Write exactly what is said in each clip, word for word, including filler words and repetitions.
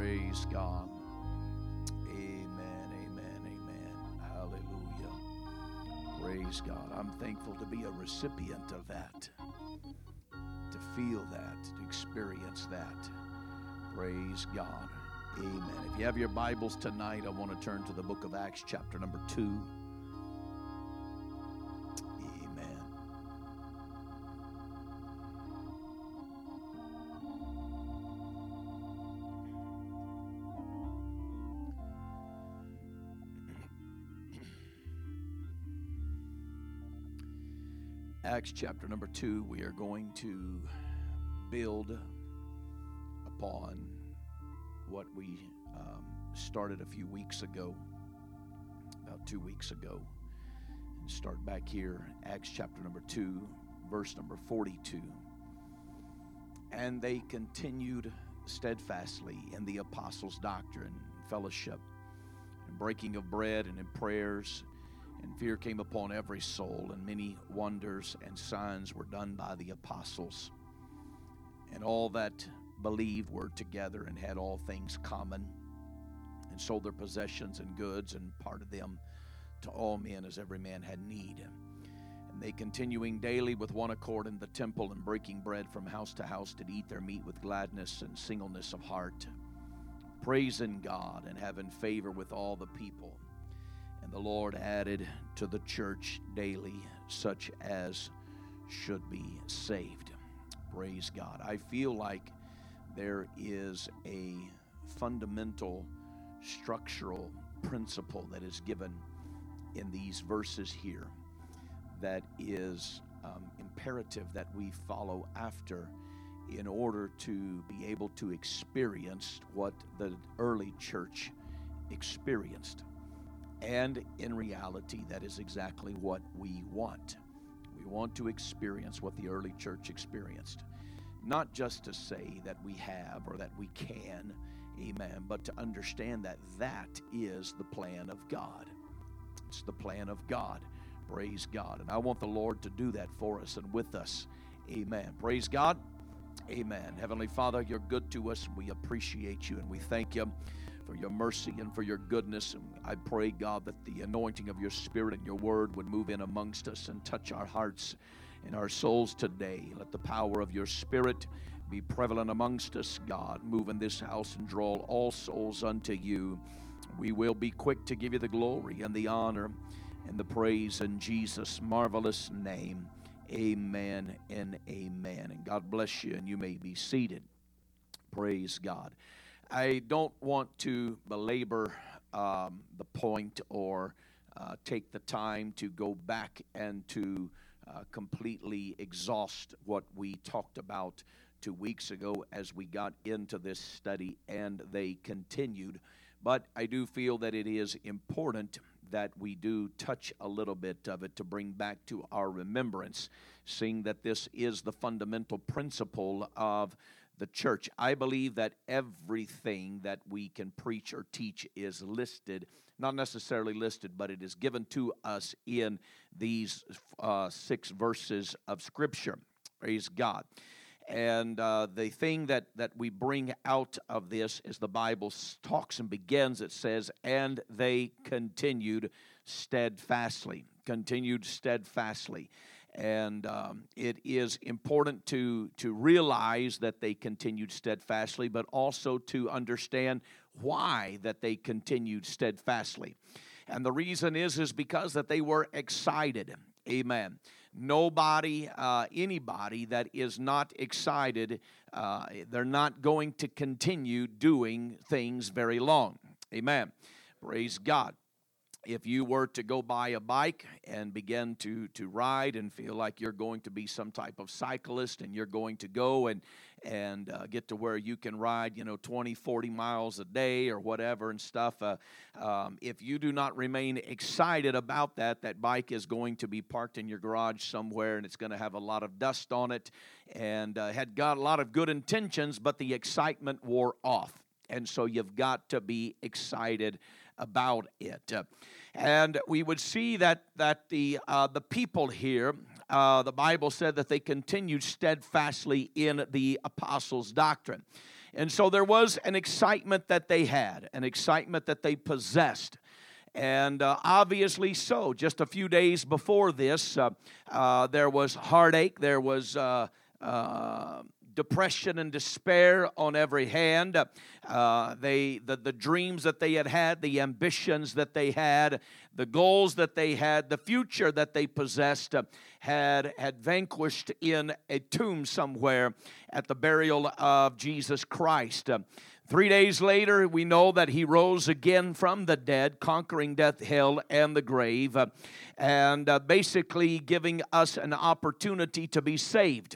Praise God. Amen, amen, amen. Hallelujah. Praise God. I'm thankful to be a recipient of that, to feel that, to experience that. Praise God. Amen. If you have your Bibles tonight, I want to turn to the book of Acts, chapter number two. Acts chapter number two, we are going to build upon what we um, started a few weeks ago, about two weeks ago, and start back here, Acts chapter number two, verse number forty-two. And they continued steadfastly in the apostles' doctrine, fellowship, and breaking of bread, and in prayers. And fear came upon every soul, and many wonders and signs were done by the apostles. And all that believed were together and had all things common, and sold their possessions and goods, and parted them to all men as every man had need. And they, continuing daily with one accord in the temple, and breaking bread from house to house, did eat their meat with gladness and singleness of heart, praising God and having favor with all the people. And the Lord added to the church daily such as should be saved. Praise God. I feel like there is a fundamental structural principle that is given in these verses here that is um, imperative that we follow after in order to be able to experience what the early church experienced. And in reality, that is exactly what we want. We want to experience what the early church experienced. Not just to say that we have or that we can, amen, but to understand that that is the plan of God. It's the plan of God. Praise God. And I want the Lord to do that for us and with us. Amen. Praise God. Amen. Heavenly Father, you're good to us. We appreciate you and we thank you for your mercy and for your goodness. And I pray, God, that the anointing of your Spirit and your word would move in amongst us and touch our hearts and our souls today. Let the power of your Spirit be prevalent amongst us, God. Move in this house and draw all souls unto you. We will be quick to give you the glory and the honor and the praise in Jesus' marvelous name. Amen and amen. And God bless you, and you may be seated. Praise God. I don't want to belabor um, the point or uh, take the time to go back and to uh, completely exhaust what we talked about two weeks ago as we got into this study and they continued. But I do feel that it is important that we do touch a little bit of it to bring back to our remembrance, seeing that this is the fundamental principle of the church. I believe that everything that we can preach or teach is listed, not necessarily listed, but it is given to us in these uh, six verses of Scripture. Praise God. And uh, the thing that, that we bring out of this is the Bible talks and begins, it says, and they continued steadfastly, continued steadfastly. And um, it is important to, to realize that they continued steadfastly, but also to understand why that they continued steadfastly. And the reason is, is because that they were excited. Amen. Nobody, uh, anybody that is not excited, uh, they're not going to continue doing things very long. Amen. Praise God. If you were to go buy a bike and begin to, to ride and feel like you're going to be some type of cyclist and you're going to go and, and uh, get to where you can ride, you know, twenty, forty miles a day or whatever and stuff, uh, um, if you do not remain excited about that, that bike is going to be parked in your garage somewhere and it's going to have a lot of dust on it and uh, had got a lot of good intentions, but the excitement wore off. And so you've got to be excited about it. And we would see that that the uh, the people here, uh, the Bible said that they continued steadfastly in the apostles' doctrine. And so there was an excitement that they had, an excitement that they possessed. And uh, obviously so. Just a few days before this, uh, uh, there was heartache, there was uh, uh, depression and despair on every hand. Uh, they, the, the dreams that they had had, the ambitions that they had, the goals that they had, the future that they possessed, uh, had, had vanquished in a tomb somewhere at the burial of Jesus Christ. Uh, Three days later, we know that he rose again from the dead, conquering death, hell, and the grave, uh, and uh, basically giving us an opportunity to be saved.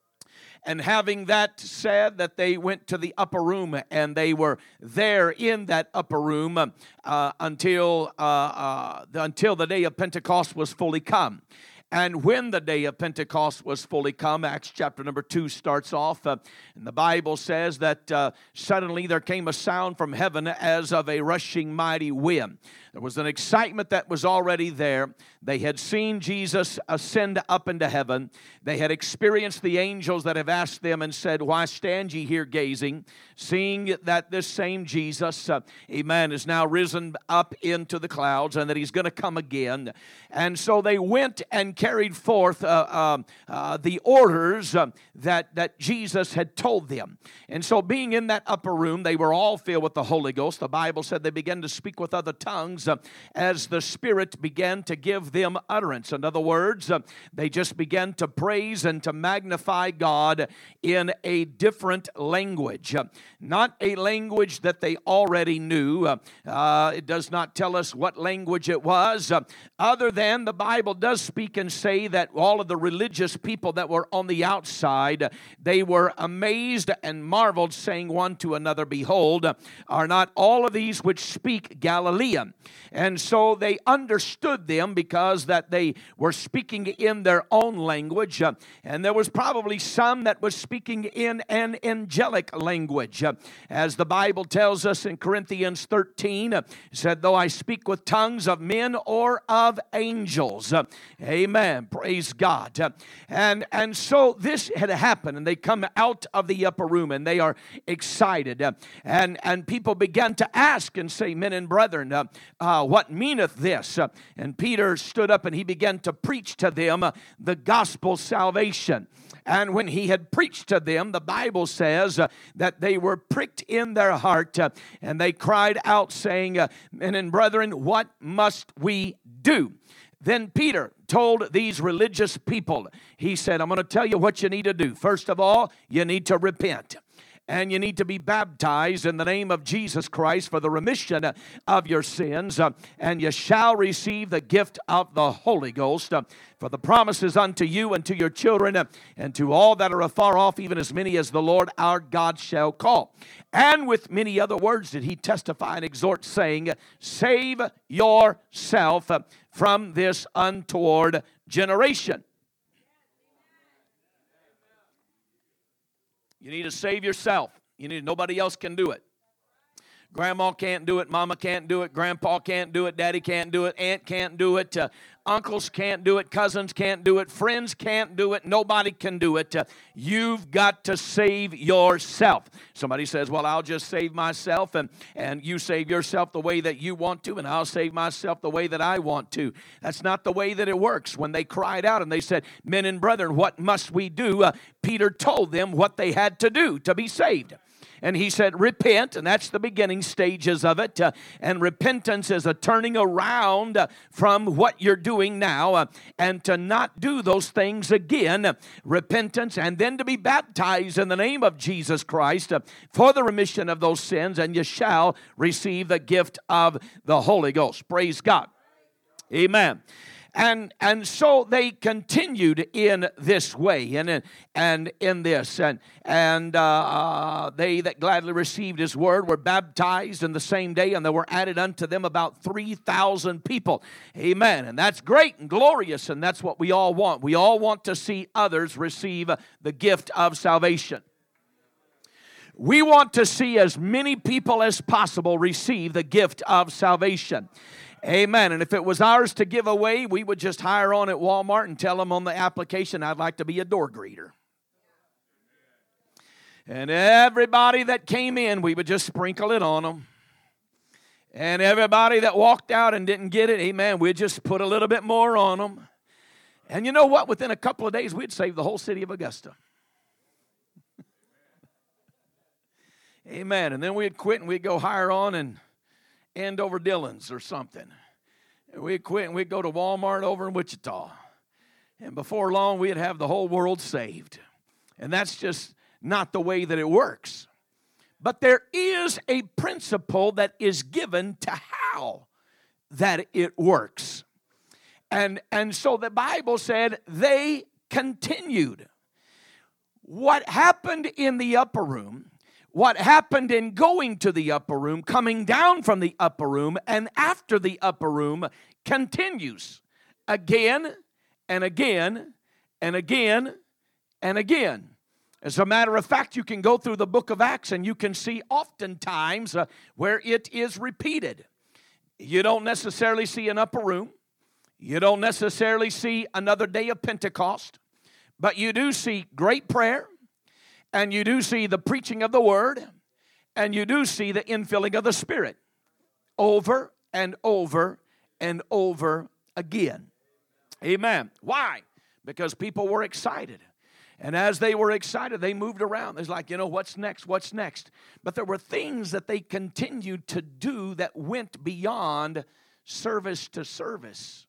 And having that said, that they went to the upper room, and they were there in that upper room uh, until, uh, uh, the, until the day of Pentecost was fully come. And when the day of Pentecost was fully come, Acts chapter number two starts off, uh, and the Bible says that uh, suddenly there came a sound from heaven as of a rushing mighty wind. There was an excitement that was already there. They had seen Jesus ascend up into heaven. They had experienced the angels that have asked them and said, "Why stand ye here gazing, seeing that this same Jesus, uh, amen, is now risen up into the clouds, and that he's going to come again." And so they went and carried forth uh, uh, uh, the orders uh, that, that Jesus had told them. And so being in that upper room, they were all filled with the Holy Ghost. The Bible said they began to speak with other tongues uh, as the Spirit began to give them utterance. In other words, uh, they just began to praise and to magnify God in a different language. Uh, not a language that they already knew. Uh, uh, it does not tell us what language it was, uh, other than the Bible does speak and say that all of the religious people that were on the outside, they were amazed and marveled, saying one to another, "Behold, are not all of these which speak Galilean?" And so they understood them because that they were speaking in their own language. Uh, and there was probably some that was speaking in an angelic language. Uh, as the Bible tells us in Corinthians thirteen, uh, said, "Though I speak with tongues of men or of angels." Uh, amen. Praise God. Uh, and, and so this had happened, and they come out of the upper room, and they are excited. Uh, and, and people began to ask and say, "Men and brethren, uh, uh, what meaneth this?" Uh, and Peter stood up and he began to preach to them uh, the gospel salvation. And when he had preached to them, the Bible says uh, that they were pricked in their heart, uh, and they cried out, saying, uh, "Men and brethren, what must we do?" Then Peter told these religious people, he said, "I'm going to tell you what you need to do. First of all, you need to repent. And you need to be baptized in the name of Jesus Christ for the remission of your sins. Uh, and you shall receive the gift of the Holy Ghost. Uh, for the promises unto you and to your children uh, and to all that are afar off, even as many as the Lord our God shall call." And with many other words did he testify and exhort, saying, "Save yourself uh, from this untoward generation." You need to save yourself. You need, nobody else can do it. Grandma can't do it. Mama can't do it. Grandpa can't do it. Daddy can't do it. Aunt can't do it. Uh, uncles can't do it. Cousins can't do it. Friends can't do it. Nobody can do it. Uh, you've got to save yourself. Somebody says, "Well, I'll just save myself, and, and you save yourself the way that you want to, and I'll save myself the way that I want to." That's not the way that it works. When they cried out and they said, "Men and brethren, what must we do?" Uh, Peter told them what they had to do to be saved. And he said, repent, and that's the beginning stages of it. Uh, and repentance is a turning around uh, from what you're doing now uh, and to not do those things again. Uh, repentance, and then to be baptized in the name of Jesus Christ uh, for the remission of those sins, and you shall receive the gift of the Holy Ghost. Praise God. Amen. And and so they continued in this way, and and in this, and and uh, uh, they that gladly received his word were baptized in the same day, and there were added unto them about three thousand people. Amen. And that's great and glorious, and that's what we all want. We all want to see others receive the gift of salvation. We want to see as many people as possible receive the gift of salvation. Amen. And if it was ours to give away, we would just hire on at Walmart and tell them on the application, "I'd like to be a door greeter." And everybody that came in, we would just sprinkle it on them. And everybody that walked out and didn't get it, amen, we'd just put a little bit more on them. And you know what? Within a couple of days, we'd save the whole city of Augusta. Amen. And then we'd quit and we'd go hire on and Andover Dillon's or something. And we'd quit and we'd go to Walmart over in Wichita. And before long, we'd have the whole world saved. And that's just not the way that it works. But there is a principle that is given to how that it works. And, and so the Bible said they continued. What happened in the upper room, what happened in going to the upper room, coming down from the upper room, and after the upper room continues again and again and again and again. As a matter of fact, you can go through the book of Acts and you can see oftentimes uh, where it is repeated. You don't necessarily see an upper room. You don't necessarily see another day of Pentecost. But you do see great prayer. And you do see the preaching of the word. And you do see the infilling of the Spirit. Over and over and over again. Amen. Why? Because people were excited. And as they were excited, they moved around. It's like, you know, what's next? What's next? But there were things that they continued to do that went beyond service to service.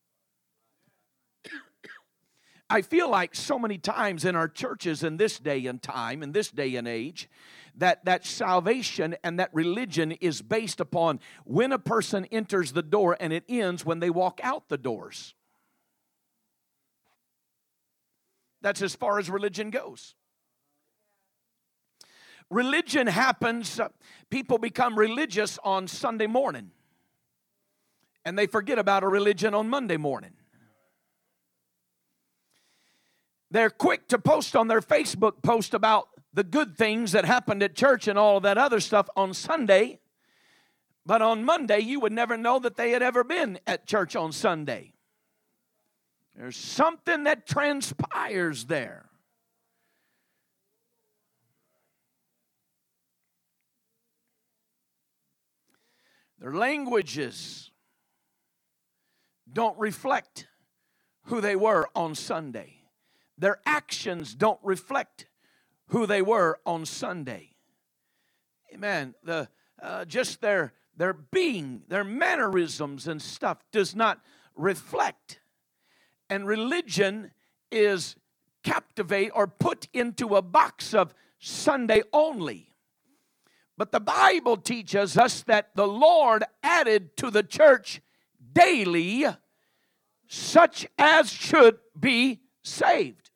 I feel like so many times in our churches in this day and time, in this day and age, that, that salvation and that religion is based upon when a person enters the door and it ends when they walk out the doors. That's as far as religion goes. Religion happens, uh, people become religious on Sunday morning. And they forget about a religion on Monday morning. They're quick to post on their Facebook post about the good things that happened at church and all of that other stuff on Sunday. But on Monday, you would never know that they had ever been at church on Sunday. There's something that transpires there. Their languages don't reflect who they were on Sunday. Their actions don't reflect who they were on Sunday. Amen. The, uh, just their, their being, their mannerisms and stuff does not reflect. And religion is captivate or put into a box of Sunday only. But the Bible teaches us that the Lord added to the church daily such as should be saved.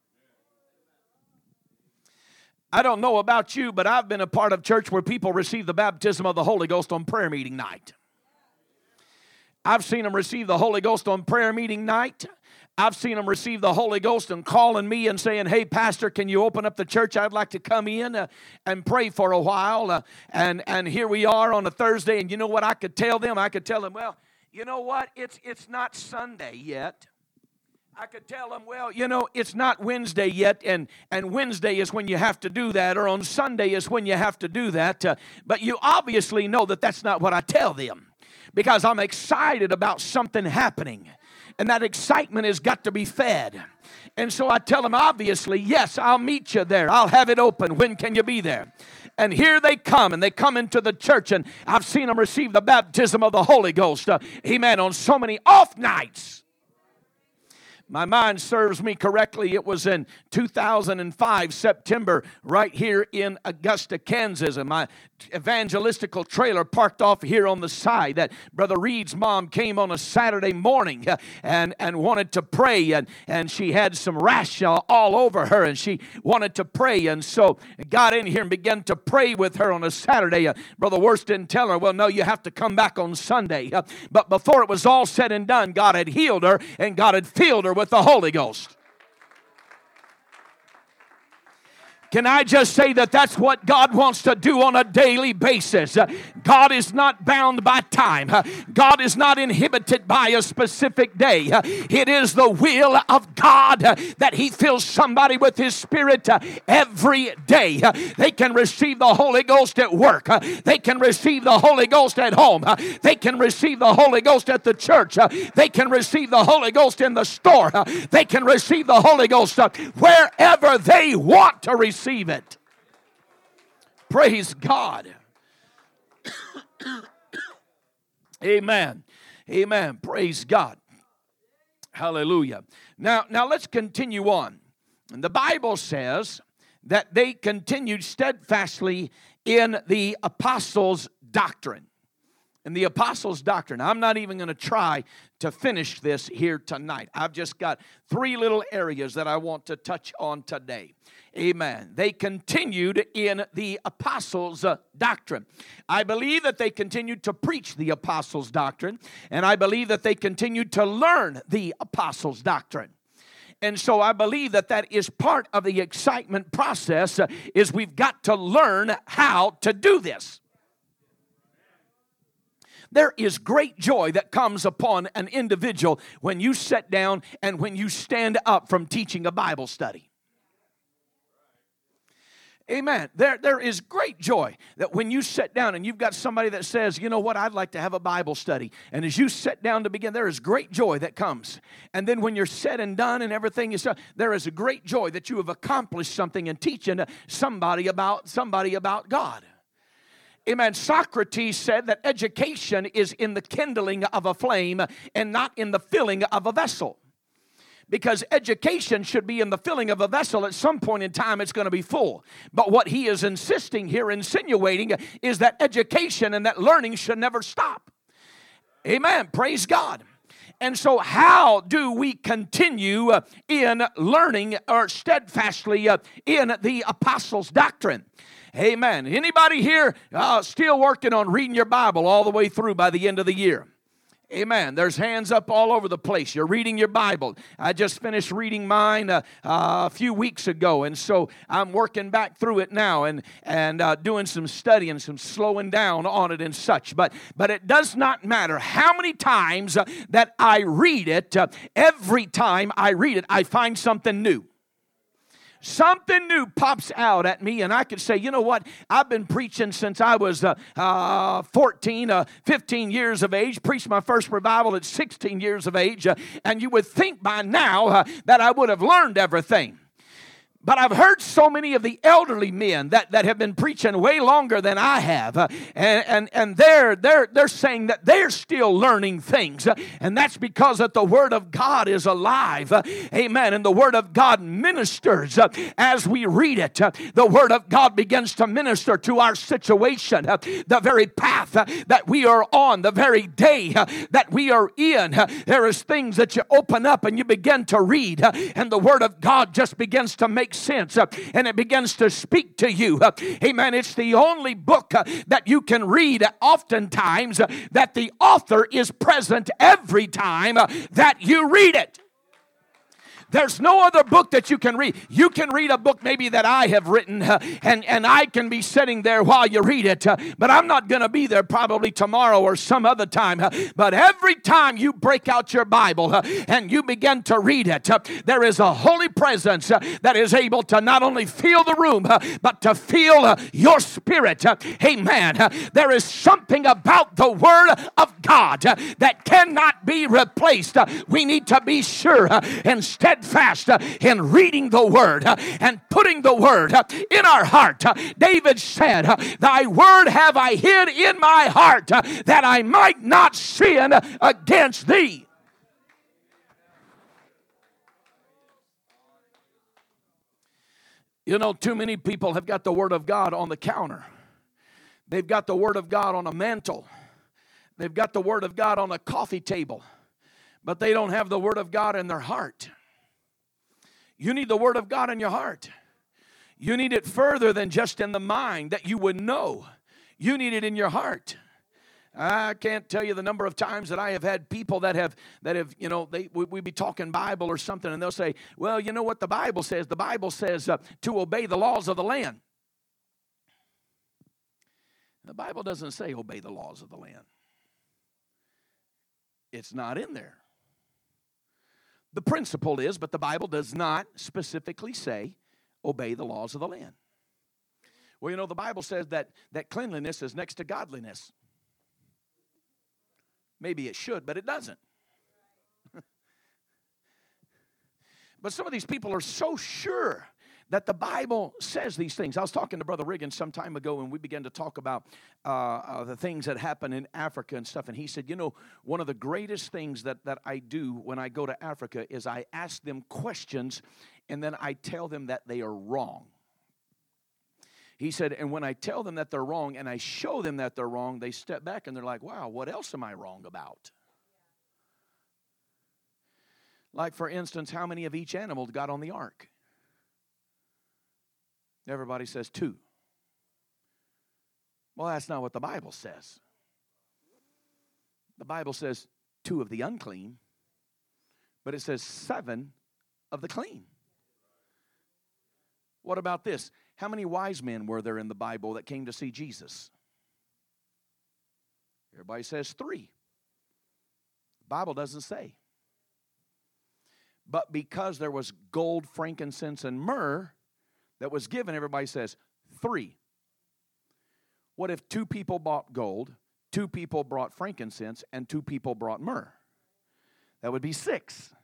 I don't know about you, but I've been a part of church where people receive the baptism of the Holy Ghost on prayer meeting night. I've seen them receive the Holy Ghost on prayer meeting night. I've seen them receive the Holy Ghost and calling me and saying, hey, Pastor, can you open up the church? I'd like to come in uh, and pray for a while. Uh, and, and here we are on a Thursday. And you know what I could tell them? I could tell them, well, you know what? It's, it's not Sunday yet. I could tell them, well, you know, it's not Wednesday yet, and, and Wednesday is when you have to do that, or on Sunday is when you have to do that. Uh, but you obviously know that that's not what I tell them, because I'm excited about something happening, and that excitement has got to be fed. And so I tell them, obviously, yes, I'll meet you there. I'll have it open. When can you be there? And here they come, and they come into the church, and I've seen them receive the baptism of the Holy Ghost, uh, amen, on so many off nights. My mind serves me correctly. It was in two thousand five, September, right here in Augusta, Kansas. And my evangelistical trailer parked off here on the side. That Brother Reed's mom came on a Saturday morning uh, and, and wanted to pray. And, and she had some rash uh, all over her. And she wanted to pray. And so got in here and began to pray with her on a Saturday. Uh, Brother Worst didn't tell her, well, no, you have to come back on Sunday. Uh, but before it was all said and done, God had healed her and God had filled her with the Holy Ghost. Can I just say that that's what God wants to do on a daily basis? God is not bound by time. God is not inhibited by a specific day. It is the will of God that He fills somebody with His Spirit every day. They can receive the Holy Ghost at work. They can receive the Holy Ghost at home. They can receive the Holy Ghost at the church. They can receive the Holy Ghost in the store. They can receive the Holy Ghost wherever they want to receive it. Praise God. Amen. Amen. Praise God. Hallelujah. Now, now let's continue on. And the Bible says that they continued steadfastly in the apostles' doctrine. In the apostles' doctrine. I'm not even going to try to finish this here tonight. I've just got three little areas that I want to touch on today. Amen. They continued in the apostles' doctrine. I believe that they continued to preach the apostles' doctrine, and I believe that they continued to learn the apostles' doctrine. And so I believe that that is part of the excitement process, uh, is we've got to learn how to do this. There is great joy that comes upon an individual when you sit down and when you stand up from teaching a Bible study. Amen. There, there is great joy that when you sit down and you've got somebody that says, you know what, I'd like to have a Bible study. And as you sit down to begin, there is great joy that comes. And then when you're said and done and everything is done, there is a great joy that you have accomplished something in teaching somebody about somebody about God. Amen. Socrates said that education is in the kindling of a flame and not in the filling of a vessel. Because education should be in the filling of a vessel. At some point in time, it's going to be full. But what he is insisting here, insinuating, is that education and that learning should never stop. Amen. Praise God. And so how do we continue in learning or steadfastly in the apostles' doctrine? Amen. Anybody here uh, still working on reading your Bible all the way through by the end of the year? Amen. There's hands up all over the place. You're reading your Bible. I just finished reading mine uh, uh, a few weeks ago, and so I'm working back through it now and and uh, doing some studying, some slowing down on it and such. But but it does not matter how many times uh, that I read it. Uh, every time I read it, I find something new. Something new pops out at me, and I could say, you know what? I've been preaching since I was uh, uh, fourteen, uh, fifteen years of age. Preached my first revival at sixteen years of age. Uh, and you would think by now uh, that I would have learned everything. But I've heard so many of the elderly men that, that have been preaching way longer than I have. Uh, and and, and they're, they're, they're saying that they're still learning things. Uh, and that's because that the Word of God is alive. Uh, amen. And the Word of God ministers uh, as we read it. Uh, the Word of God begins to minister to our situation. Uh, the very path uh, that we are on, the very day uh, that we are in. Uh, there is things that you open up and you begin to read. Uh, and the Word of God just begins to make sense uh, and it begins to speak to you. Uh, amen. It's the only book uh, that you can read uh, oftentimes uh, that the author is present every time uh, that you read it. There's no other book that you can read. You can read a book maybe that I have written, uh, and, and I can be sitting there while you read it, uh, but I'm not going to be there probably tomorrow or some other time. Uh, but every time you break out your Bible uh, and you begin to read it, uh, there is a holy presence uh, that is able to not only fill the room, uh, but to fill uh, your spirit. Uh, amen. Uh, there is something about the Word of God uh, that cannot be replaced. Uh, we need to be sure uh, instead fast uh, in reading the Word uh, and putting the Word uh, in our heart. Uh, David said, uh, thy Word have I hid in my heart uh, that I might not sin against thee. You know, too many people have got the Word of God on the counter. They've got the Word of God on a mantle. They've got the Word of God on a coffee table. But they don't have the Word of God in their heart. You need the Word of God in your heart. You need it further than just in the mind that you would know. You need it in your heart. I can't tell you the number of times that I have had people that have, that have, you know, they we, we be talking Bible or something, and they'll say, well, you know what the Bible says? The Bible says uh, to obey the laws of the land. The Bible doesn't say obey the laws of the land. It's not in there. The principle is, but the Bible does not specifically say obey the laws of the land. Well, you know, the Bible says that, that cleanliness is next to godliness. Maybe it should, but it doesn't. But some of these people are so sure that the Bible says these things. I was talking to Brother Riggins some time ago, and we began to talk about uh, uh, the things that happen in Africa and stuff. And he said, you know, one of the greatest things that, that I do when I go to Africa is I ask them questions, and then I tell them that they are wrong. He said, and when I tell them that they're wrong and I show them that they're wrong, they step back and they're like, wow, what else am I wrong about? Like, for instance, how many of each animal got on the ark? Everybody says two. Well, that's not what the Bible says. The Bible says two of the unclean, but it says seven of the clean. What about this? How many wise men were there in the Bible that came to see Jesus? Everybody says three. The Bible doesn't say. But because there was gold, frankincense, and myrrh that was given, everybody says three. What if two people bought gold, two people brought frankincense, and two people brought myrrh? That would be six.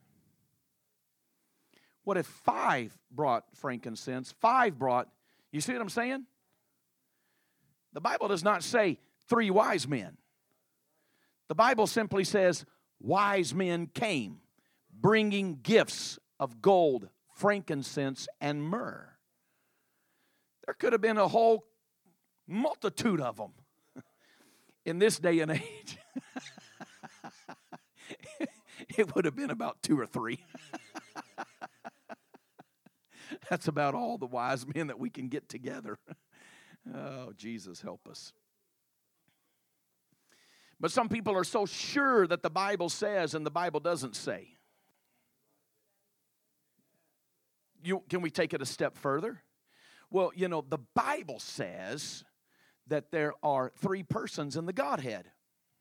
What if five brought frankincense, five brought, you see what I'm saying? The Bible does not say three wise men. The Bible simply says wise men came, bringing gifts of gold, frankincense, and myrrh. There could have been a whole multitude of them in this day and age. It would have been about two or three. That's about all the wise men that we can get together. Oh, Jesus, help us. But some people are so sure that the Bible says and the Bible doesn't say. You, can we take it a step further? Well, you know, the Bible says that there are three persons in the Godhead.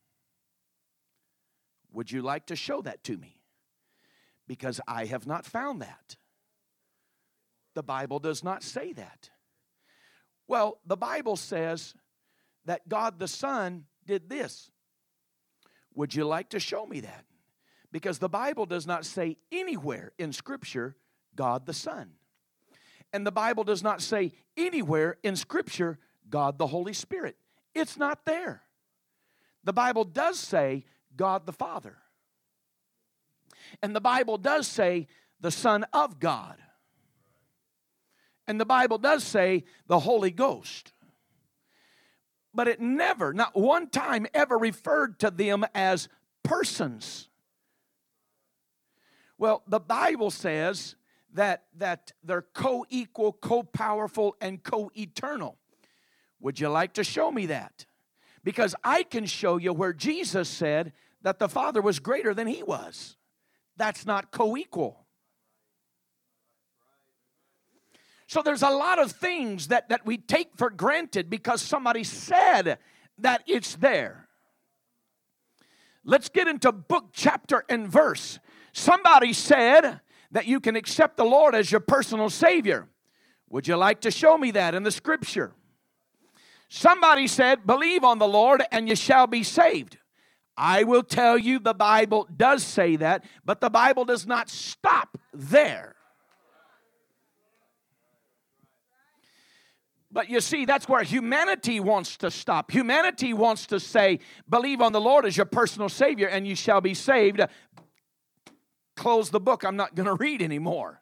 Would you like to show that to me? Because I have not found that. The Bible does not say that. Well, the Bible says that God the Son did this. Would you like to show me that? Because the Bible does not say anywhere in Scripture God the Son. And the Bible does not say anywhere in Scripture God the Holy Spirit. It's not there. The Bible does say God the Father. And the Bible does say the Son of God. And the Bible does say the Holy Ghost. But it never, not one time, ever referred to them as persons. Well, the Bible says that, that they're co-equal, co-powerful, and co-eternal. Would you like to show me that? Because I can show you where Jesus said that the Father was greater than He was. That's not co-equal. So there's a lot of things that, that we take for granted because somebody said that it's there. Let's get into book, chapter, and verse. Somebody said that you can accept the Lord as your personal Savior. Would you like to show me that in the Scripture? Somebody said, believe on the Lord and you shall be saved. I will tell you the Bible does say that, but the Bible does not stop there. But you see, that's where humanity wants to stop. Humanity wants to say, believe on the Lord as your personal Savior and you shall be saved. Close the book. I'm not going to read anymore.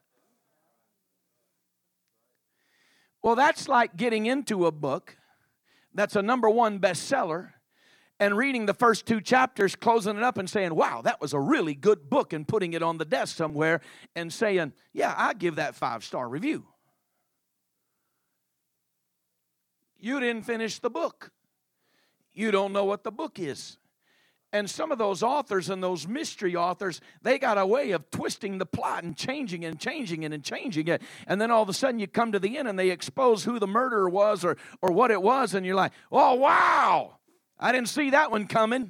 Well, that's like getting into a book that's a number one bestseller and reading the first two chapters, closing it up and saying, wow, that was a really good book, and putting it on the desk somewhere and saying, yeah, I give that five-star review. You didn't finish the book. you don't know what the book is. And some of those authors and those mystery authors, they got a way of twisting the plot and changing and changing it and changing it. And then all of a sudden you come to the end and they expose who the murderer was or, or what it was. And you're like, oh, wow, I didn't see that one coming.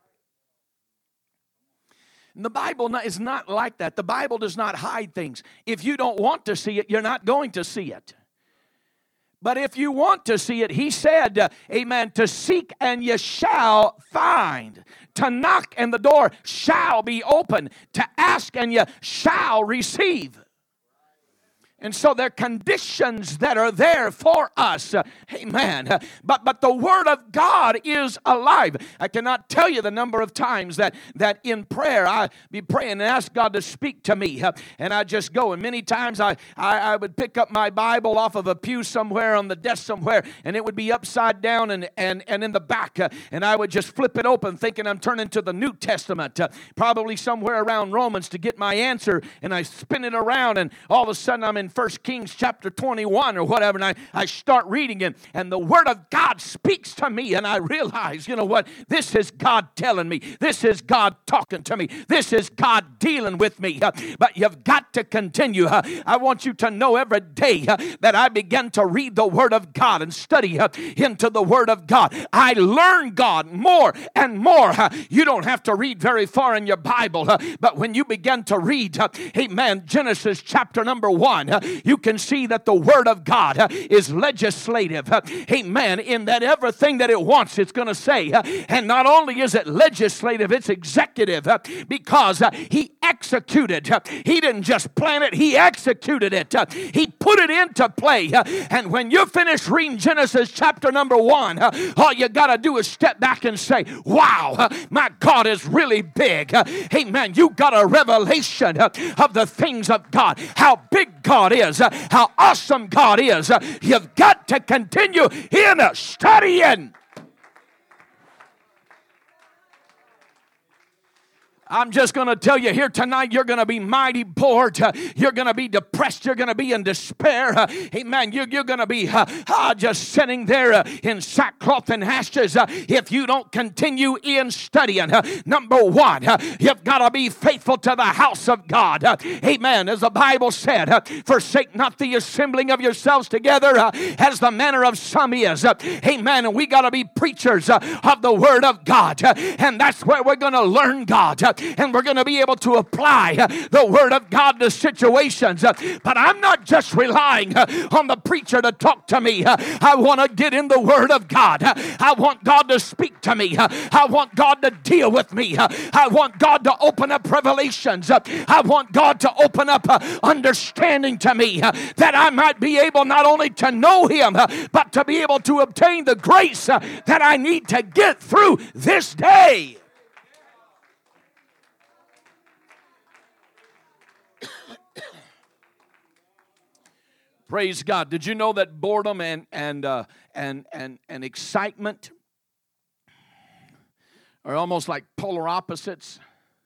And the Bible is not like that. The Bible does not hide things. If you don't want to see it, you're not going to see it. But if you want to see it, he said, uh, amen, to seek and you shall find. To knock and the door shall be open. To ask and you shall receive. And so there are conditions that are there for us. Uh, amen. Uh, but, but the Word of God is alive. I cannot tell you the number of times that, that in prayer I be praying and ask God to speak to me. Uh, and I just go. And many times I, I, I would pick up my Bible off of a pew somewhere on the desk somewhere. And it would be upside down and, and, and in the back. Uh, and I would just flip it open thinking I'm turning to the New Testament. Uh, probably somewhere around Romans to get my answer. And I spin it around and all of a sudden I'm in First Kings chapter twenty-one or whatever, and I, I start reading it, and the Word of God speaks to me, and I realize, you know what, this is God telling me, this is God talking to me, this is God dealing with me, uh, but you've got to continue. Uh, I want you to know every day uh, that I begin to read the Word of God and study uh, into the Word of God. I learn God more and more. Uh, you don't have to read very far in your Bible, uh, but when you begin to read, uh, amen, Genesis chapter number one, uh, you can see that the Word of God uh, is legislative. Uh, amen. In that everything that it wants, it's going to say. Uh, and not only is it legislative, it's executive uh, because uh, He executed. Uh, he didn't just plan it, He executed it. Uh, he put it into play. Uh, and when you finish reading Genesis chapter number one, uh, all you got to do is step back and say, wow, uh, my God is really big. Uh, amen. You got a revelation uh, of the things of God, how big God is. Uh, how awesome God is. Uh, you've got to continue in uh, studying. I'm just going to tell you here tonight, you're going to be mighty bored. Uh, you're going to be depressed. You're going to be in despair. Uh, amen. You're, you're going to be uh, uh, just sitting there uh, in sackcloth and ashes uh, if you don't continue in studying. Uh, number one, uh, you've got to be faithful to the house of God. Uh, amen. As the Bible said, uh, forsake not the assembling of yourselves together uh, as the manner of some is. Uh, amen. And we got to be preachers uh, of the Word of God. Uh, and that's where we're going to learn God. Uh, And we're going to be able to apply uh, the Word of God to situations. Uh, but I'm not just relying uh, on the preacher to talk to me. Uh, I want to get in the Word of God. Uh, I want God to speak to me. Uh, I want God to deal with me. Uh, I want God to open up revelations. Uh, I want God to open up uh, understanding to me uh, that I might be able not only to know Him, uh, but to be able to obtain the grace uh, that I need to get through this day. Praise God. Did you know that boredom and and uh, and and and excitement are almost like polar opposites?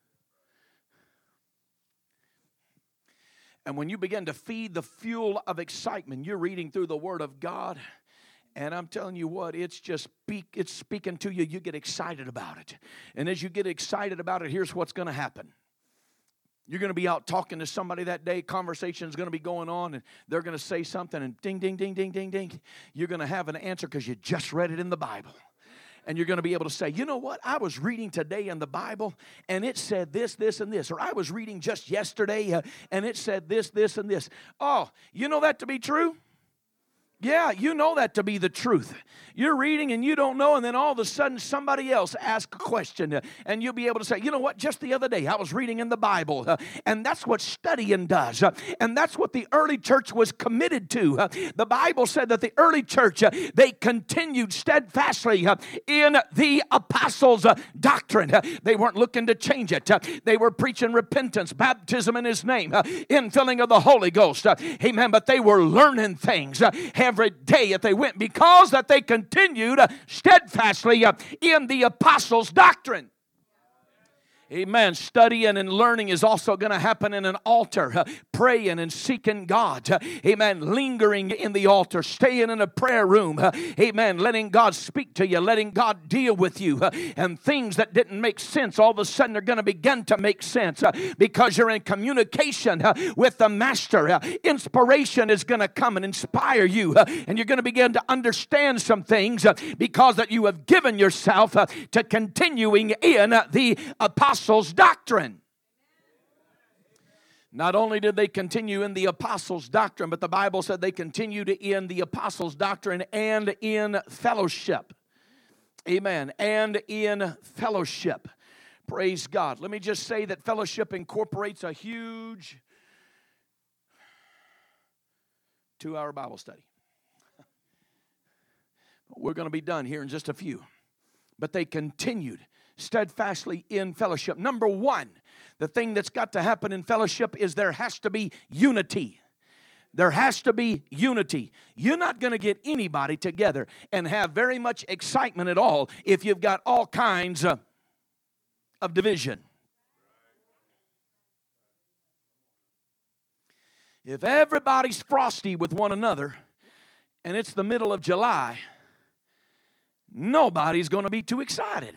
And when you begin to feed the fuel of excitement, you're reading through the Word of God, and I'm telling you what, it's just speak, it's speaking to you. You get excited about it. And as you get excited about it, here's what's going to happen. You're going to be out talking to somebody that day. Conversation's going to be going on, and they're going to say something, and ding, ding, ding, ding, ding, ding. You're going to have an answer because you just read it in the Bible. And you're going to be able to say, you know what? I was reading today in the Bible, and it said this, this, and this. Or I was reading just yesterday, uh, and it said this, this, and this. Oh, you know that to be true? Yeah, you know that to be the truth. You're reading and you don't know, and then all of a sudden somebody else asks a question, uh, and you'll be able to say, you know what, just the other day I was reading in the Bible, uh, and that's what studying does, uh, and that's what the early church was committed to. Uh, the Bible said that the early church, uh, they continued steadfastly uh, in the apostles' uh, doctrine. Uh, they weren't looking to change it. Uh, they were preaching repentance, baptism in His name, uh, infilling of the Holy Ghost. Uh, amen, but they were learning things uh, every day if they went, because that they continued uh, steadfastly uh, in the apostles' doctrine. Amen. Studying and learning is also going to happen in an altar. Uh, praying and seeking God. Uh, amen. Lingering in the altar. Staying in a prayer room. Uh, amen. Letting God speak to you. Letting God deal with you. Uh, and things that didn't make sense all of a sudden are going to begin to make sense. Uh, because you're in communication uh, with the Master. Uh, inspiration is going to come and inspire you. Uh, and you're going to begin to understand some things uh, because that you have given yourself uh, to continuing in uh, the apostles' doctrine. Not only did they continue in the apostles' doctrine, but the Bible said they continued in the apostles' doctrine and in fellowship. Amen. And in fellowship. Praise God. Let me just say that fellowship incorporates a huge two-hour Bible study. We're going to be done here in just a few. But they continued steadfastly in fellowship. Number one, the thing that's got to happen in fellowship is there has to be unity. There has to be unity. You're not going to get anybody together and have very much excitement at all if you've got all kinds of, of division. If everybody's frosty with one another and it's the middle of July, nobody's going to be too excited.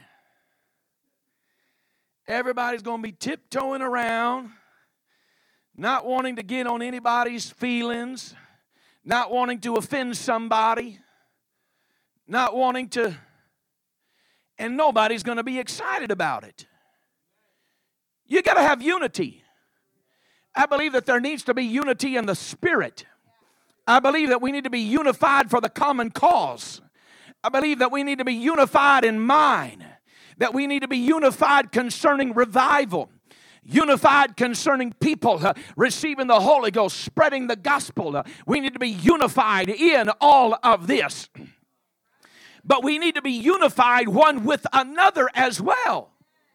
Everybody's going to be tiptoeing around, not wanting to get on anybody's feelings, not wanting to offend somebody, not wanting to, and nobody's going to be excited about it. You got to have unity. I believe that there needs to be unity in the Spirit. I believe that we need to be unified for the common cause. I believe that we need to be unified in mind. That we need to be unified concerning revival. Unified concerning people uh, receiving the Holy Ghost, spreading the gospel. Uh, we need to be unified in all of this. But we need to be unified one with another as well.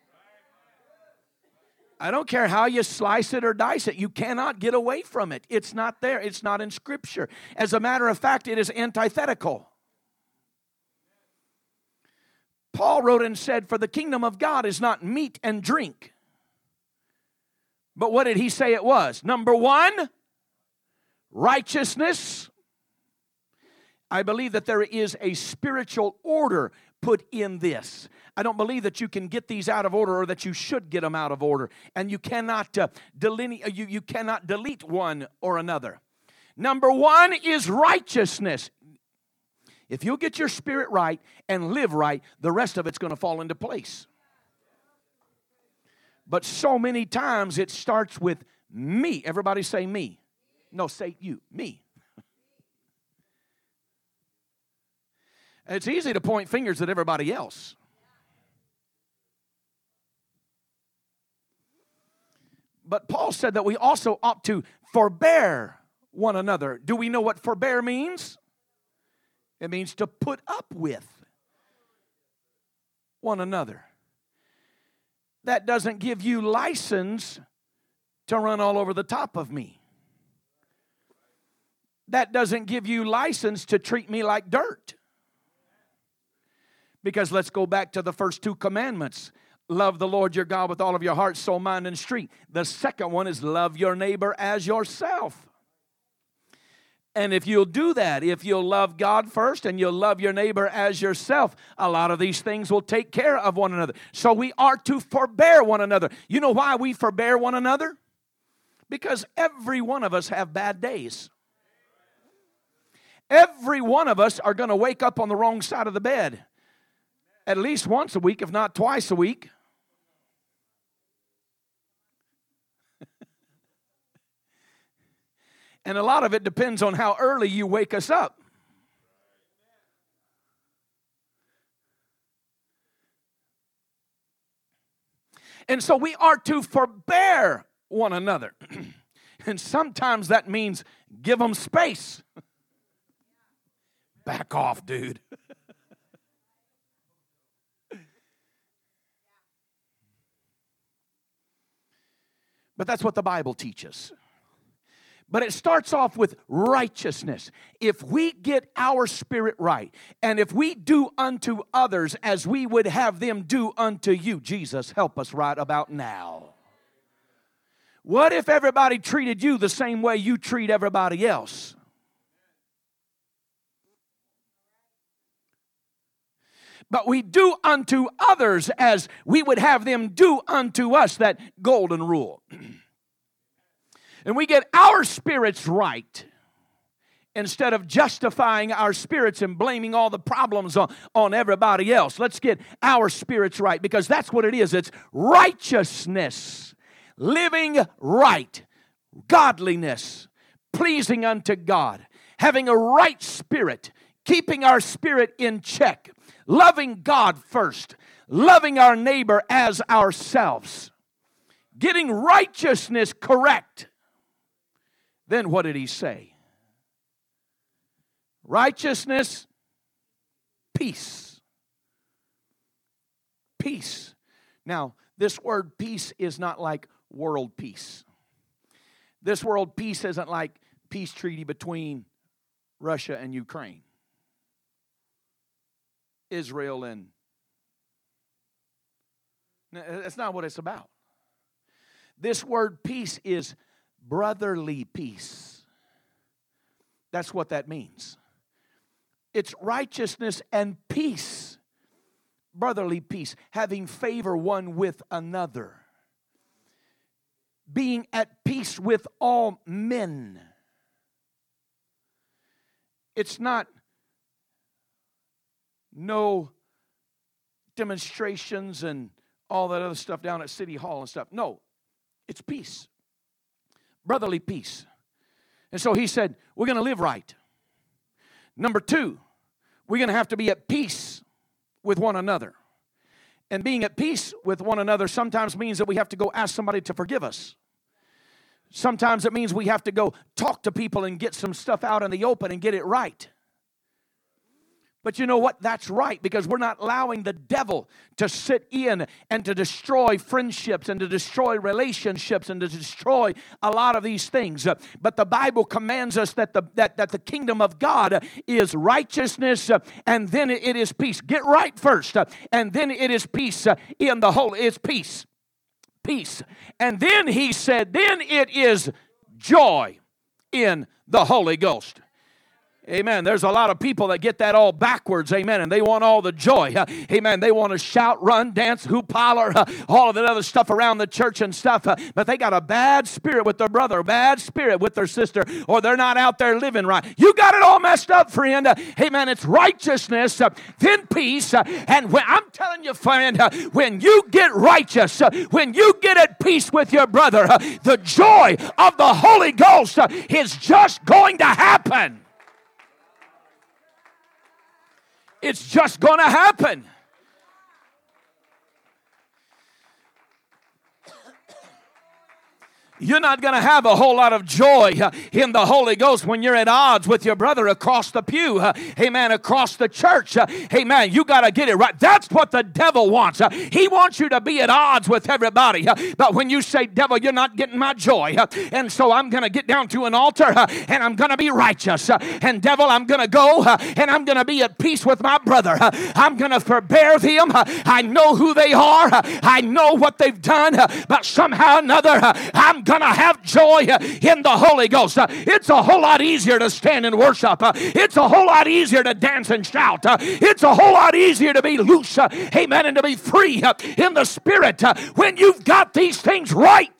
I don't care how you slice it or dice it. You cannot get away from it. It's not there. It's not in Scripture. As a matter of fact, it is antithetical. Paul wrote and said, for the kingdom of God is not meat and drink. But what did he say it was? Number one, righteousness. I believe that there is a spiritual order put in this. I don't believe that you can get these out of order or that you should get them out of order. And you cannot, uh, deline- you, you cannot delete one or another. Number one is righteousness. If you'll get your spirit right and live right, the rest of it's going to fall into place. But so many times it starts with me. Everybody say me. No, say you. Me. It's easy to point fingers at everybody else. But Paul said that we also ought to forbear one another. Do we know what forbear means? It means to put up with one another. That doesn't give you license to run all over the top of me. That doesn't give you license to treat me like dirt. Because let's go back to the first two commandments. Love the Lord your God with all of your heart, soul, mind, and strength. The second one is love your neighbor as yourself. And if you'll do that, if you'll love God first and you'll love your neighbor as yourself, a lot of these things will take care of one another. So we are to forbear one another. You know why we forbear one another? Because every one of us have bad days. Every one of us are going to wake up on the wrong side of the bed at least once a week, if not twice a week. And a lot of it depends on how early you wake us up. And so we are to forbear one another. And sometimes that means give them space. Back off, dude. But that's what the Bible teaches. But it starts off with righteousness. If we get our spirit right, and if we do unto others as we would have them do unto you, Jesus, help us right about now. What if everybody treated you the same way you treat everybody else? But we do unto others as we would have them do unto us, that golden rule. And we get our spirits right instead of justifying our spirits and blaming all the problems on, on everybody else. Let's get our spirits right, because that's what it is. It's righteousness, living right, godliness, pleasing unto God, having a right spirit, keeping our spirit in check, loving God first, loving our neighbor as ourselves, getting righteousness correct. Then what did he say? Righteousness, peace. Peace. Now, this word peace is not like world peace. This world peace isn't like peace treaty between Russia and Ukraine, Israel and... That's not what it's about. This word peace is brotherly peace. That's what that means. It's righteousness and peace. Brotherly peace. Having favor one with another. Being at peace with all men. It's not no demonstrations and all that other stuff down at City Hall and stuff. No, it's peace. Brotherly peace. And so he said, we're going to live right. Number two, we're going to have to be at peace with one another. And being at peace with one another sometimes means that we have to go ask somebody to forgive us. Sometimes it means we have to go talk to people and get some stuff out in the open and get it right. But you know what? That's right, because we're not allowing the devil to sit in and to destroy friendships and to destroy relationships and to destroy a lot of these things. But the Bible commands us that the that, that the kingdom of God is righteousness, and then it is peace. Get right first, and then it is peace in the whole. It's peace. Peace. And then he said, then it is joy in the Holy Ghost. Amen. There's a lot of people that get that all backwards. Amen. And they want all the joy. Uh, amen. They want to shout, run, dance, hoop, holler, uh, all of that other stuff around the church and stuff. Uh, but they got a bad spirit with their brother, a bad spirit with their sister, or they're not out there living right. You got it all messed up, friend. Uh, amen. It's righteousness, uh, then peace. Uh, and when, I'm telling you, friend, uh, when you get righteous, uh, when you get at peace with your brother, uh, the joy of the Holy Ghost uh, is just going to happen. It's just going to happen. You're not going to have a whole lot of joy uh, in the Holy Ghost when you're at odds with your brother across the pew. Uh, amen. Across the church. Uh, amen. You got to get it right. That's what the devil wants. Uh, he wants you to be at odds with everybody. Uh, but when you say, devil, you're not getting my joy. Uh, and so I'm going to get down to an altar uh, and I'm going to be righteous. Uh, and devil, I'm going to go uh, and I'm going to be at peace with my brother. Uh, I'm going to forbear them. Uh, I know who they are. Uh, I know what they've done. Uh, but somehow or another, uh, I'm going to have joy in the Holy Ghost. It's a whole lot easier to stand and worship. It's a whole lot easier to dance and shout. It's a whole lot easier to be loose, amen, and to be free in the Spirit when you've got these things right.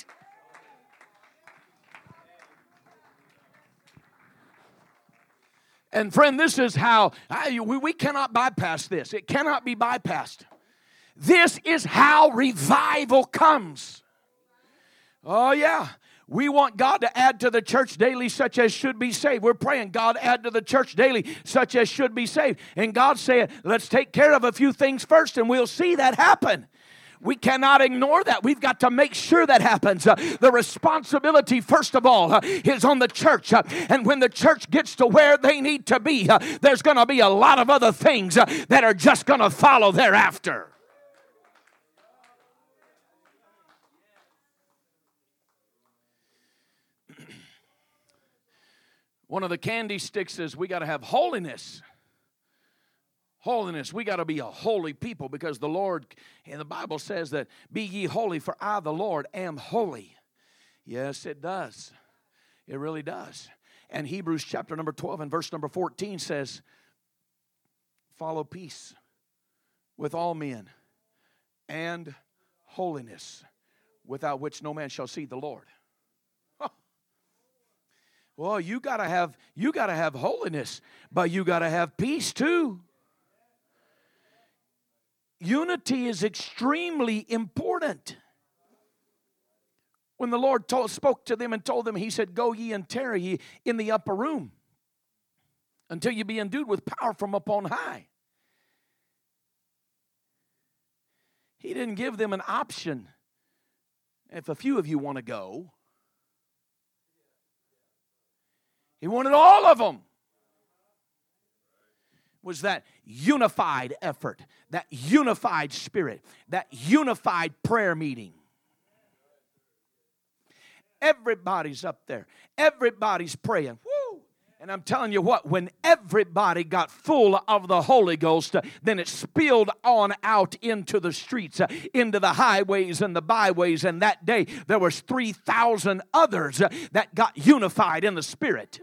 And friend, this is how, I, we, we cannot bypass this. It cannot be bypassed. This is how revival comes. Oh, yeah. We want God to add to the church daily such as should be saved. We're praying, God, add to the church daily such as should be saved. And God said, let's take care of a few things first and we'll see that happen. We cannot ignore that. We've got to make sure that happens. Uh, the responsibility, first of all, uh, is on the church. Uh, and when the church gets to where they need to be, uh, there's going to be a lot of other things uh, that are just going to follow thereafter. One of the candy sticks is we got to have holiness. Holiness. We got to be a holy people because the Lord, and the Bible says that, be ye holy, for I, the Lord, am holy. Yes, it does. It really does. And Hebrews chapter number twelve and verse number fourteen says, follow peace with all men and holiness, without which no man shall see the Lord. Huh. Well, you got to have you got to have holiness, but you got to have peace too. Unity is extremely important. When the Lord told, spoke to them and told them, He said, go ye and tarry ye in the upper room until you be endued with power from upon high. He didn't give them an option. If a few of you want to go, He wanted all of them. Was that unified effort, that unified spirit, that unified prayer meeting. Everybody's up there. Everybody's praying. Woo! And I'm telling you what, when everybody got full of the Holy Ghost, uh, then it spilled on out into the streets, uh, into the highways and the byways. And that day, there was three thousand others uh, that got unified in the Spirit.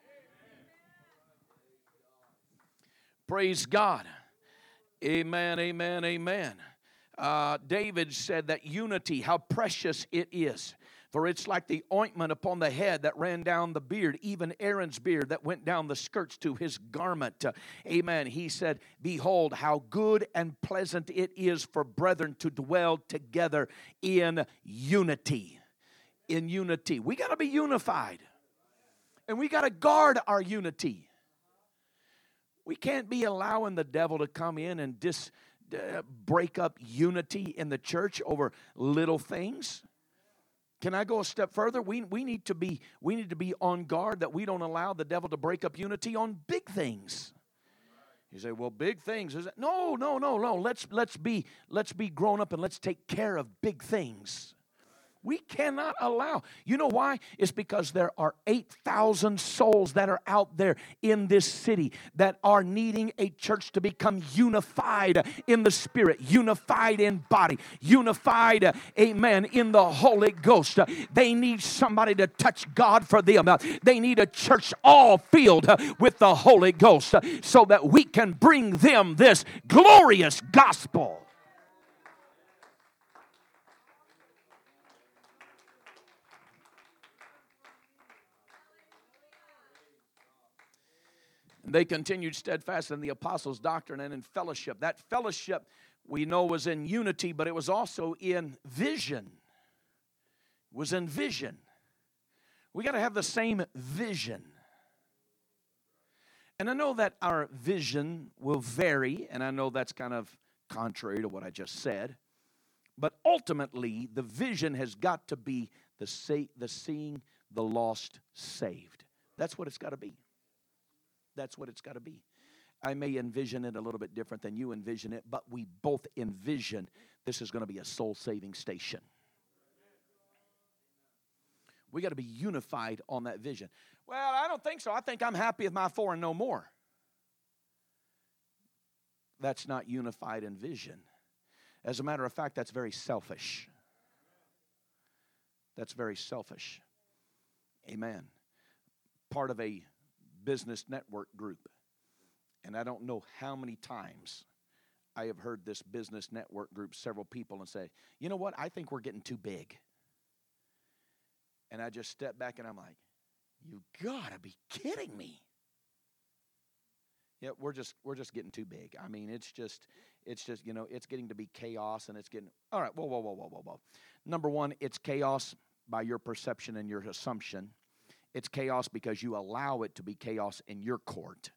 Praise God. Amen, amen, amen. Uh, David said that unity, how precious it is. For it's like the ointment upon the head that ran down the beard, even Aaron's beard that went down the skirts to his garment. Uh, amen. He said, behold, how good and pleasant it is for brethren to dwell together in unity. In unity. We got to be unified. And we got to guard our unity. We can't be allowing the devil to come in and dis, uh, break up unity in the church over little things. Can I go a step further? We, we, need to be, we need to be on guard that we don't allow the devil to break up unity on big things. You say, well, big things. Is it? No, no, no, no. Let's, let's, be, let's be grown up and let's take care of big things. We cannot allow. You know why? It's because there are eight thousand souls that are out there in this city that are needing a church to become unified in the Spirit, unified in body, unified, amen, in the Holy Ghost. They need somebody to touch God for them. They need a church all filled with the Holy Ghost so that we can bring them this glorious gospel. They continued steadfast in the apostles' doctrine and in fellowship. That fellowship we know was in unity, but it was also in vision. It was in vision. We got to have the same vision. And I know that our vision will vary, and I know that's kind of contrary to what I just said. But ultimately, the vision has got to be the, say, the seeing the lost saved. That's what it's got to be. That's what it's got to be. I may envision it a little bit different than you envision it, but we both envision this is going to be a soul-saving station. We got to be unified on that vision. Well, I don't think so. I think I'm happy with my four and no more. That's not unified in vision. As a matter of fact, that's very selfish. That's very selfish. Amen. Part of a business network group. And I don't know how many times I have heard this business network group, several people, and say, you know what, I think we're getting too big. And I just step back and I'm like, you gotta be kidding me. Yeah, we're just we're just getting too big. I mean, it's just, it's just, you know, it's getting to be chaos and it's getting, all right, whoa, whoa, whoa, whoa, whoa, whoa. Number one, it's chaos by your perception and your assumption. It's chaos because you allow it to be chaos in your court.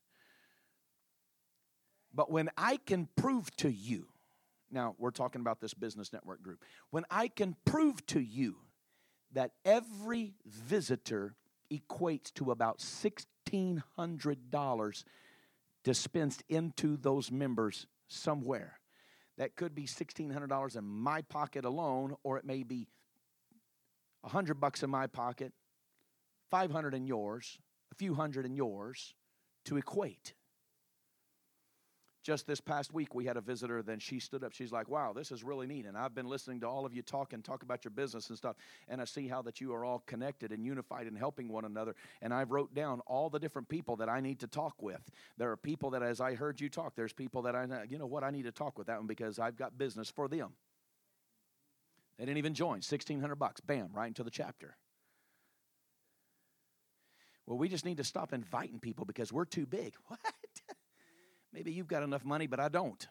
But when I can prove to you, now we're talking about this business network group, when I can prove to you that every visitor equates to about sixteen hundred dollars dispensed into those members somewhere. That could be sixteen hundred dollars in my pocket alone, or it may be one hundred bucks in my pocket, five hundred in yours, a few hundred in yours to equate. Just this past week, we had a visitor, then she stood up. She's like, wow, this is really neat. And I've been listening to all of you talk and talk about your business and stuff. And I see how that you are all connected and unified and helping one another. And I've wrote down all the different people that I need to talk with. There are people that, as I heard you talk, there's people that I know, you know what, I need to talk with that one because I've got business for them. They didn't even join. sixteen hundred bucks. Bam, right into the chapter. Well, we just need to stop inviting people because we're too big. What? Maybe you've got enough money, but I don't.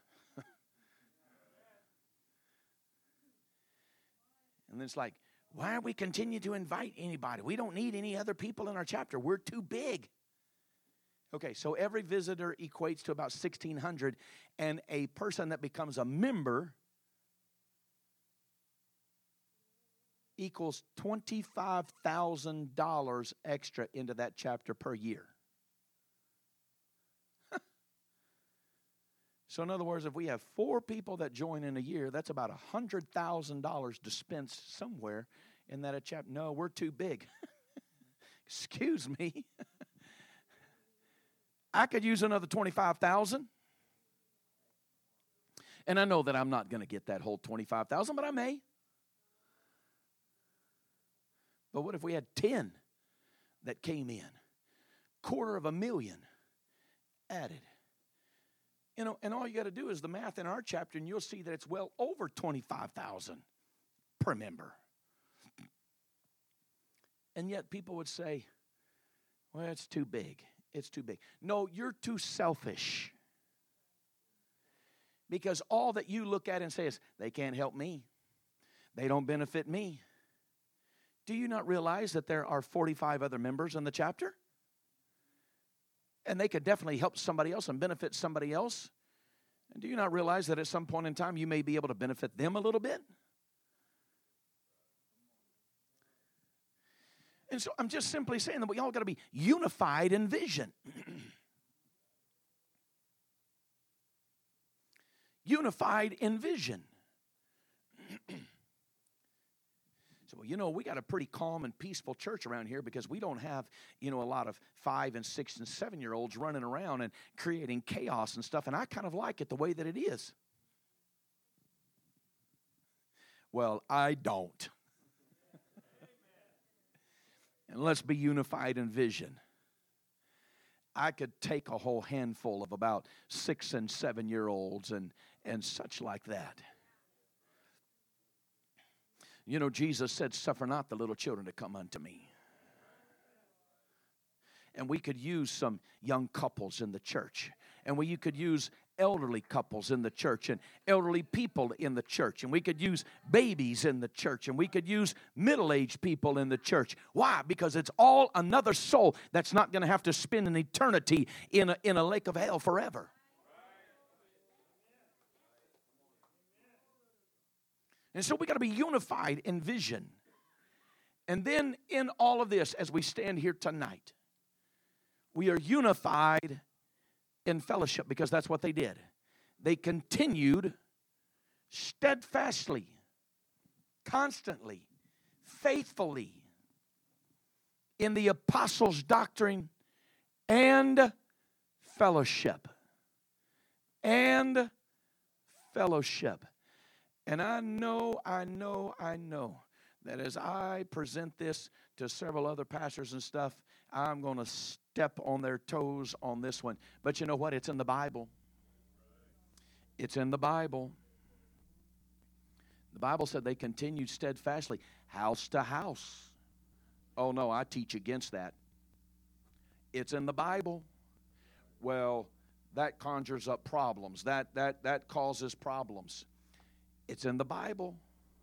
And then it's like, why are we continue to invite anybody? We don't need any other people in our chapter. We're too big. Okay, so every visitor equates to about sixteen hundred, and a person that becomes a member equals twenty-five thousand dollars extra into that chapter per year. So in other words, if we have four people that join in a year, that's about one hundred thousand dollars dispensed somewhere in that chapter. No, we're too big. Excuse me. I could use another twenty-five thousand dollars. And I know that I'm not going to get that whole twenty-five thousand dollars, but I may. But what if we had ten that came in? Quarter of a million added. You know, and all you got to do is the math in our chapter, and you'll see that it's well over twenty-five thousand dollars per member. And yet people would say, well, it's too big. It's too big. No, you're too selfish. Because all that you look at and say is, they can't help me. They don't benefit me. Do you not realize that there are forty-five other members in the chapter? And they could definitely help somebody else and benefit somebody else. And do you not realize that at some point in time you may be able to benefit them a little bit? And so I'm just simply saying that we all got to be unified in vision. Unified in vision. So, well, you know, we got a pretty calm and peaceful church around here because we don't have, you know, a lot of five and six and seven-year-olds running around and creating chaos and stuff, and I kind of like it the way that it is. Well, I don't. And let's be unified in vision. I could take a whole handful of about six and seven-year-olds and, and such like that. You know, Jesus said, suffer not the little children to come unto me. And we could use some young couples in the church. And we you could use elderly couples in the church and elderly people in the church. And we could use babies in the church. And we could use middle-aged people in the church. Why? Because it's all another soul that's not going to have to spend an eternity in a, in a lake of hell forever. And so we got to be unified in vision. And then in all of this, as we stand here tonight, we are unified in fellowship because that's what they did. They continued steadfastly, constantly, faithfully in the apostles' doctrine and fellowship. And fellowship. And I know, I know, I know that as I present this to several other pastors and stuff, I'm going to step on their toes on this one. But you know what? It's in the Bible. It's in the Bible. The Bible said they continued steadfastly, house to house. Oh, no, I teach against that. It's in the Bible. Well, that conjures up problems. That, that, that causes problems. It's in the Bible.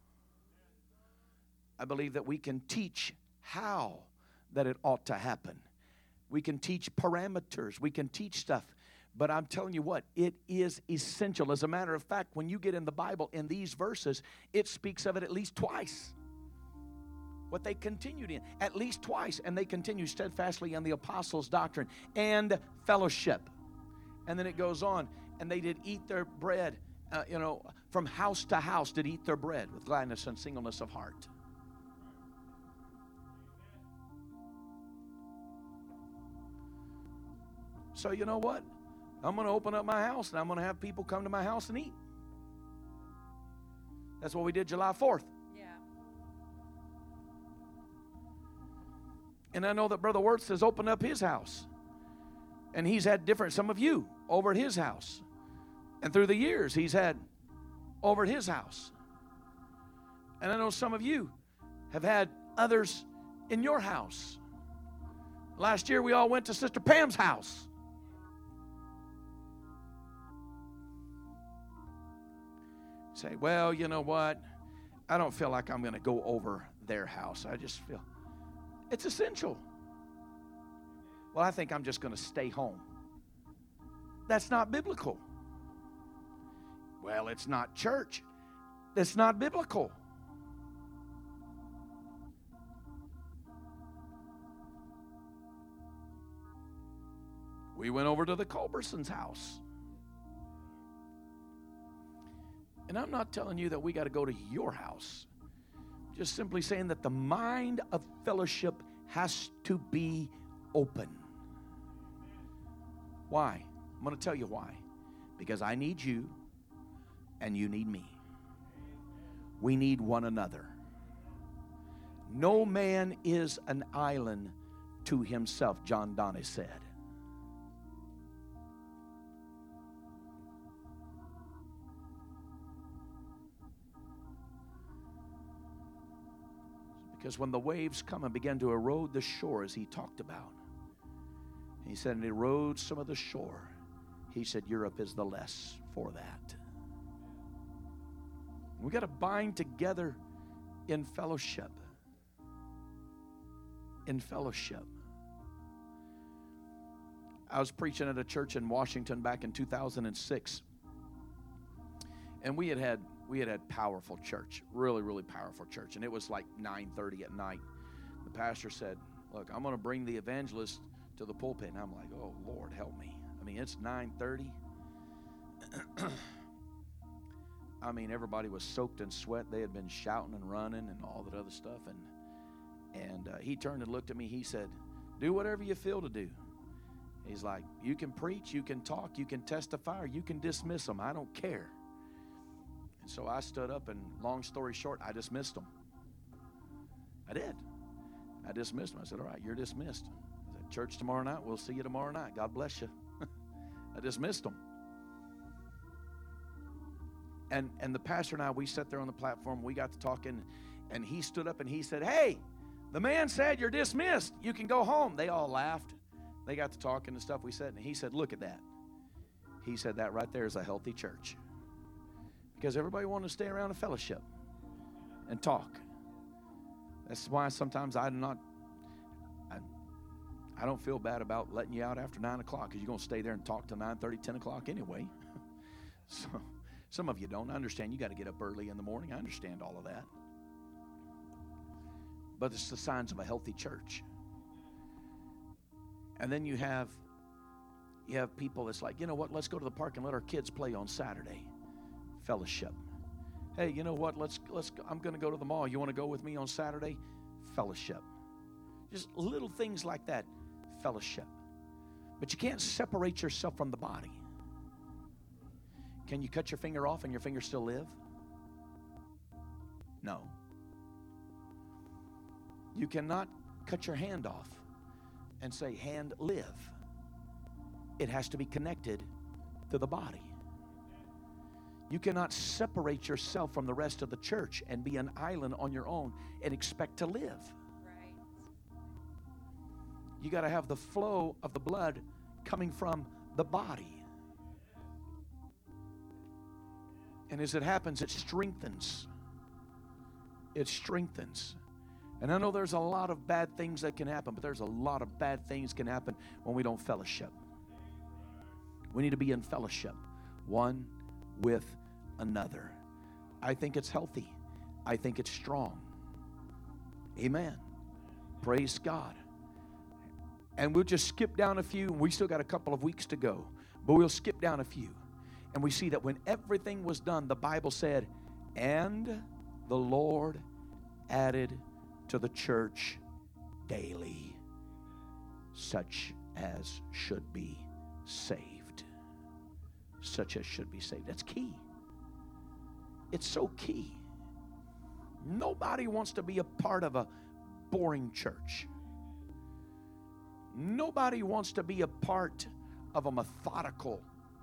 I believe that we can teach how that it ought to happen. We can teach parameters. We can teach stuff. But I'm telling you what, it is essential. As a matter of fact, when you get in the Bible, in these verses, it speaks of it at least twice. What they continued in, at least twice. And they continued steadfastly in the apostles' doctrine and fellowship. And then it goes on, and they did eat their bread. Uh, you know, from house to house did eat their bread with gladness and singleness of heart. So you know what? I'm going to open up my house and I'm going to have people come to my house and eat. That's what we did July fourth. Yeah. And I know that Brother Wirtz has opened up his house. And he's had different, some of you, over at his house. And through the years, he's had over at his house. And I know some of you have had others in your house. Last year, we all went to Sister Pam's house. Say, well, you know what? I don't feel like I'm going to go over their house. I just feel it's essential. Well, I think I'm just going to stay home. That's not biblical. Well, it's not church. That's not biblical. We went over to the Culberson's house. And I'm not telling you that we got to go to your house. Just simply saying that the mind of fellowship has to be open. Why? I'm going to tell you why. Because I need you and you need me. We need one another. No man is an island to himself, John Donne said. Because when the waves come and begin to erode the shore, as he talked about, he said, and it erodes some of the shore. He said, Europe is the less for that. We got to bind together in fellowship. In fellowship. I was preaching at a church in Washington back in two thousand six. And we had had We had had powerful church, really, really powerful church. And it was like nine thirty at night. The pastor said, look, I'm going to bring the evangelist to the pulpit. And I'm like, oh, Lord, help me. I mean, it's nine thirty. I mean, everybody was soaked in sweat. They had been shouting and running and all that other stuff. And, and uh, he turned and looked at me. He said, do whatever you feel to do. He's like, you can preach, you can talk, you can testify, or you can dismiss them. I don't care. So I stood up, and long story short, I dismissed them. I did. I dismissed them. I said, all right, you're dismissed. I said, church tomorrow night. We'll see you tomorrow night. God bless you. I dismissed them. And and the pastor and I, we sat there on the platform. We got to talking, and he stood up, and he said, hey, the man said you're dismissed. You can go home. They all laughed. They got to talking and stuff we said, and he said, look at that. He said, that right there is a healthy church. Because everybody wanted to stay around and fellowship and talk. That's why sometimes I do not, I, I don't feel bad about letting you out after nine o'clock because you're going to stay there and talk till nine thirty, ten o'clock anyway. So some of you don't. I understand you got to get up early in the morning. I understand all of that. But it's the signs of a healthy church. And then you have, you have people that's like, you know what, let's go to the park and let our kids play on Saturday. Fellowship. Hey, you know what? Let's let's. I'm going to go to the mall. You want to go with me on Saturday? Fellowship. Just little things like that. Fellowship. But you can't separate yourself from the body. Can you cut your finger off and your finger still live? No. You cannot cut your hand off and say, hand live. It has to be connected to the body. You cannot separate yourself from the rest of the church and be an island on your own and expect to live. Right. You got to have the flow of the blood coming from the body. And as it happens, it strengthens. It strengthens. And I know there's a lot of bad things that can happen, but there's a lot of bad things can happen when we don't fellowship. We need to be in fellowship. One with another. I think it's healthy. I think it's strong. Amen. Praise God. And we'll just skip down a few. We still got a couple of weeks to go, but we'll skip down a few. And we see that when everything was done, the Bible said, and the Lord added to the church daily such as should be saved, such as should be saved. That's key. It's so key. Nobody wants to be a part of a boring church. Nobody wants to be a part of a methodical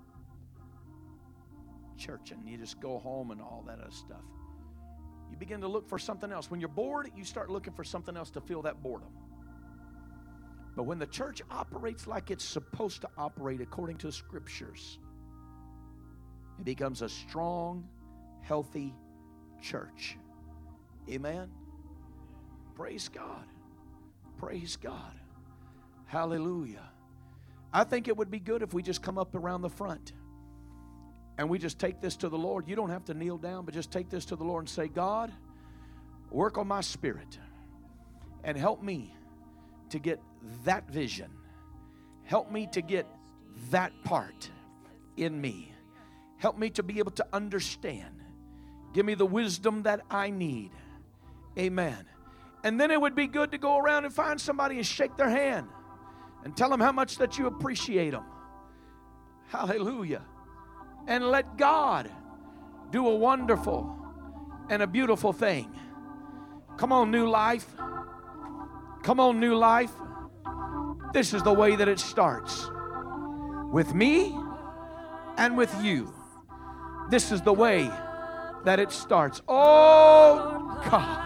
church and you just go home and all that other stuff. You begin to look for something else. When you're bored, you start looking for something else to fill that boredom. But when the church operates like it's supposed to operate according to the Scriptures, it becomes a strong, healthy church. Amen? Praise God. Praise God. Hallelujah. I think it would be good if we just come up around the front and we just take this to the Lord. You don't have to kneel down, but just take this to the Lord and say, God, work on my spirit and help me to get that vision. Help me to get that part in me. Help me to be able to understand. Give me the wisdom that I need. Amen. And then it would be good to go around and find somebody and shake their hand and tell them how much that you appreciate them. Hallelujah. And let God do a wonderful and a beautiful thing. Come on, New Life. Come on, New Life. This is the way that it starts. With me and with you. This is the way that it starts. Oh, God.